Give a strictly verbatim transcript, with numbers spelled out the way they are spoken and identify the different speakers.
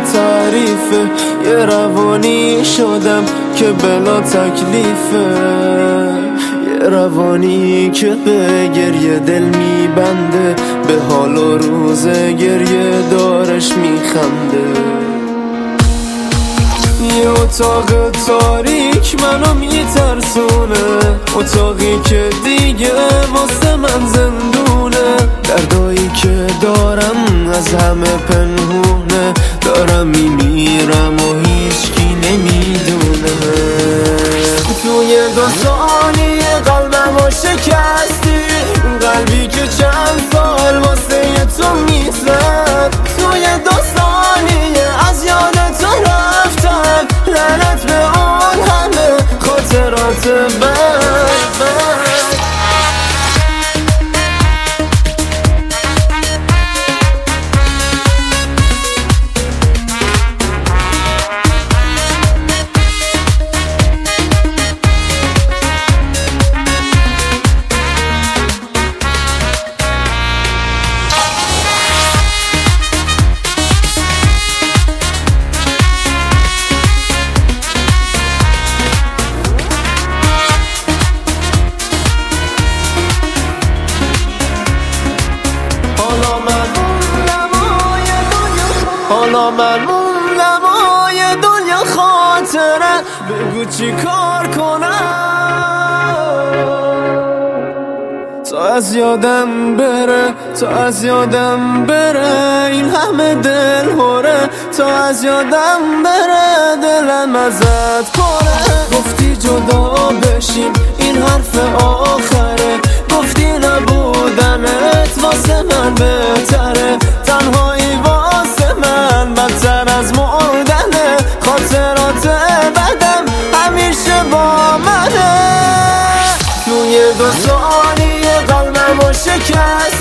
Speaker 1: تعریفه. یه روانی شدم که بلا تکلیفه، یه روانی که به گریه دل میبنده، به حال و روز گریه دارش میخنده. یه اتاق تاریک منو میترسونه، اتاقی که دیگه واسه من زندونه. دردایی که دارم از همه پنهونه، دارم میمیرم و هیچکی نمیدونه. توی دو ثانیه قلبمو شکستی، قلبی که چند سال واسه تو میزد. توی دو ثانیه از یاد تو رفتم، لعنت به اون همه خاطرات بد. حالا من موندم و یه دنیا خاطره، بگو چی کار کنم تا از یادم بره، تا از یادم بره این همه دل هوره، تا از یادم بره دلم ازت پره. گفتی جدا بشیم این حرف آخره، گفتی نبودنت واسه من بهتره، تنهایی واسه من بدتر از مردنه، خاطرات بدم همیشه با منه. توی دو ثانیه قلبمو شکست